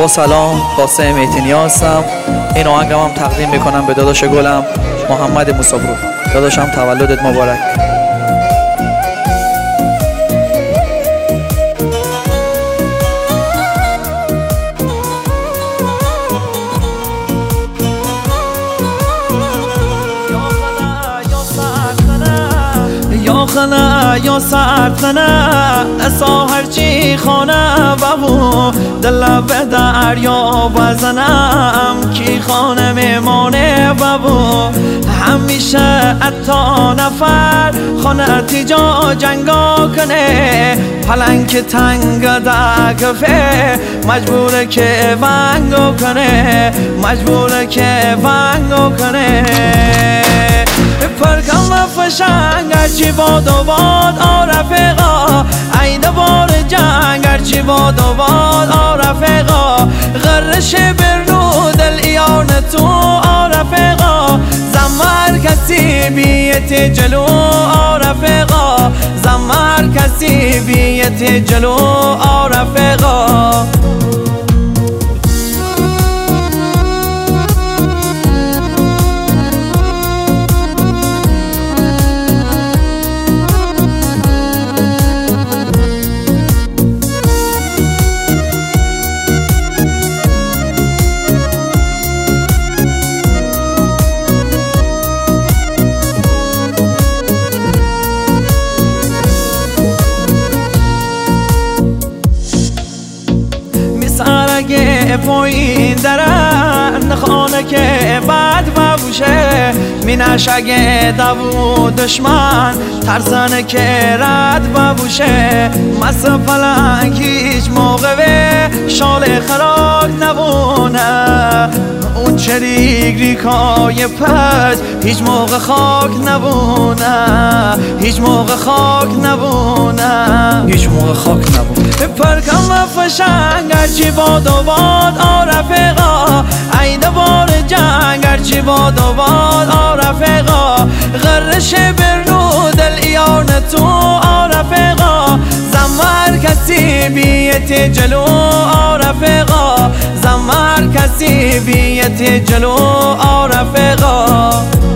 با سلام، قاسم ایتینی هستم. این آهنگم هم تقدیم میکنم به داداش گلم محمد موسابرو. داداشم تولدت مبارک. یا خنا یا سرتنه اسا هرچی خانه بابو دل به دریا بزنم کی خانه میمانه بابو همیشه اتا نفر خانه تیجا جنگا کنه پلنگ تنگ دکفه مجبوره که ونگو کنه مجبوره که ونگو کنه پرکم فشنگ هرچی باد و باد رفیقا عید بار جنگ هرچی باد و باد رفیقا غرش برو دل ایان تو رفیقا زمر کسی بیت جلو رفیقا زمر کسی بیت جلو رفیقا سرگه پایین درن خانه که بد ببوشه می نشگه دو دشمن ترسنه که رد ببوشه مس پلنگ هیچ موقع شال خراک نبونه اون چریک ریکای پس هیچ موقع خاک نبونه هیچ موقع خاک نبونه هیچ موقع خاک نبونه پرکم فشنگ هرچی باد و باد رفیقا عید بار جنگ هرچی باد و باد رفیقا غرش برو دل ایان تو رفیقا زمر کسی بیت جلو رفیقا زمر کسی بیت جلو رفیقا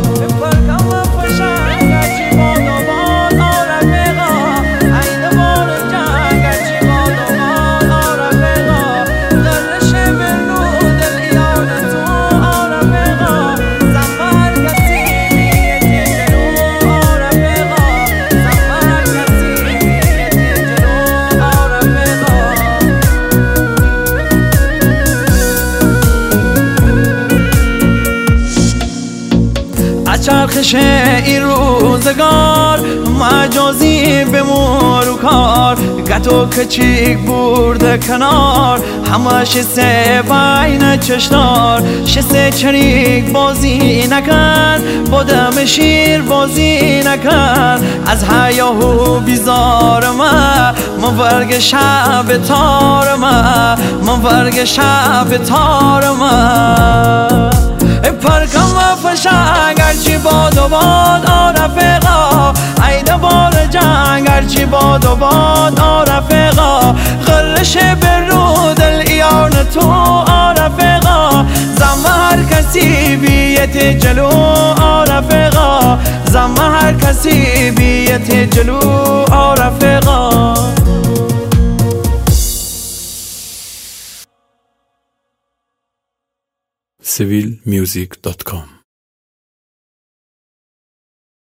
چرخش این روزگار مجازی بمور و کار گتو کچیک برده کنار همش سه بین چشتار شسه چریک بازی نکن بودم شیر بازی نکن از حیاهو بیزار من ورگ شب تار من ورگ شب تار پرکم فشنگ هرچی باد و باد رفیقا عید بار جنگ هرچی باد و باد رفیقا غرش برو دل ایان تو رفیقا زمر کسی بیت جلو رفیقا زمر کسی بیت جلو رفیقا civilmusic.com